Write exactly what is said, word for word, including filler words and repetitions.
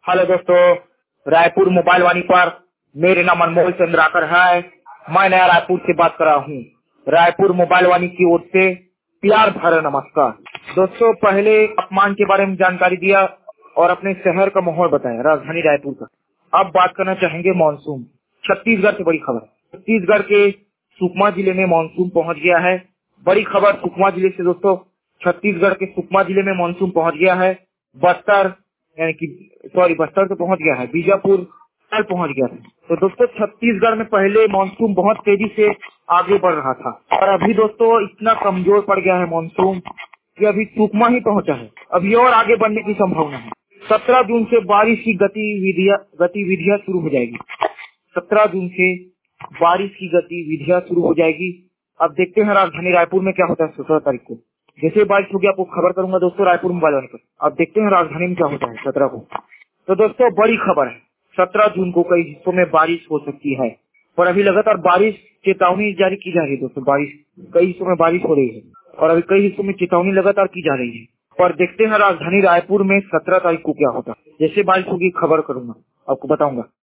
Hello दोस्तों, Raipur mobile वाणी पर मेरे नाम अनमोल चंद्राकर है। मैं नया रायपुर से बात कर रहा हूँ। रायपुर मोबाइल वाणी की ओर से प्यार भरा नमस्कार। दोस्तों, पहले तापमान के बारे में जानकारी दिया और अपने शहर का माहौल बताया, राजधानी रायपुर का। अब बात करना चाहेंगे मानसून। छत्तीसगढ़ से बड़ी खबर। छत्तीसगढ़ के सुकमा जिले में मानसून पहुँच गया है। बड़ी खबर सुकमा जिले से दोस्तों, छत्तीसगढ़ के सुकमा जिले में मानसून पहुँच गया है। बस्तर यानी कि सॉरी बस्तर तो पहुंच गया है, बीजापुर कल पहुंच गया है। तो दोस्तों, छत्तीसगढ़ में पहले मानसून बहुत तेजी से आगे बढ़ रहा था और अभी दोस्तों इतना कमजोर पड़ गया है मानसून कि अभी सुकमा ही पहुंचा है। अभी और आगे बढ़ने की संभावना है। सत्रह जून से बारिश की गतिविधियां गतिविधियां शुरू हो जाएगी। सत्रह जून से बारिश की गतिविधियां शुरू हो जाएगी। अब देखते हैं राजधानी रायपुर में क्या होता है सत्रह तारीख को। जैसे बारिश होगी आपको खबर करूंगा दोस्तों रायपुर मोबाइल वाले पर। अब देखते हैं राजधानी में क्या होता है सत्रह को। तो दोस्तों, बड़ी खबर है, सत्रह जून को कई हिस्सों में बारिश हो सकती है। पर अभी लगातार बारिश चेतावनी जारी की जा रही है दोस्तों। बारिश कई हिस्सों में बारिश हो रही है और अभी कई हिस्सों में चेतावनी लगातार की जा रही है। पर देखते हैं राजधानी रायपुर में सत्रह तारीख को क्या होता है। जैसे बारिश होगी खबर करूंगा, आपको बताऊंगा।